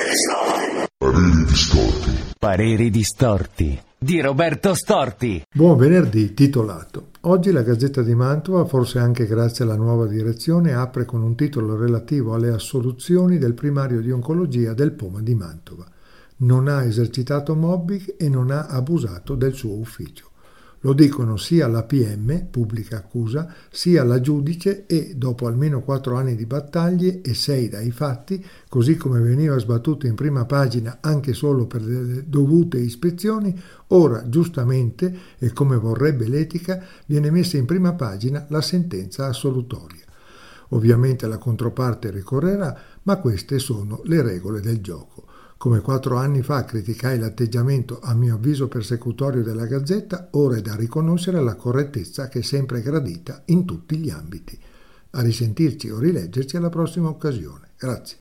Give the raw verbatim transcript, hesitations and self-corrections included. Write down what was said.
Pareri distorti. Pareri distorti di Roberto Storti. Buon venerdì titolato. Oggi la Gazzetta di Mantova, forse anche grazie alla nuova direzione, apre con un titolo relativo alle assoluzioni del primario di oncologia del Poma di Mantova. Non ha esercitato mobbing e non ha abusato del suo ufficio. Lo dicono sia la P M, pubblica accusa, sia la giudice e, dopo almeno quattro anni di battaglie e sei dai fatti, così come veniva sbattuto in prima pagina anche solo per le dovute ispezioni, ora, giustamente, e come vorrebbe l'etica, viene messa in prima pagina la sentenza assolutoria. Ovviamente la controparte ricorrerà, ma queste sono le regole del gioco. Come quattro anni fa criticai l'atteggiamento a mio avviso persecutorio della Gazzetta, ora è da riconoscere la correttezza che è sempre gradita in tutti gli ambiti. A risentirci o rileggerci alla prossima occasione. Grazie.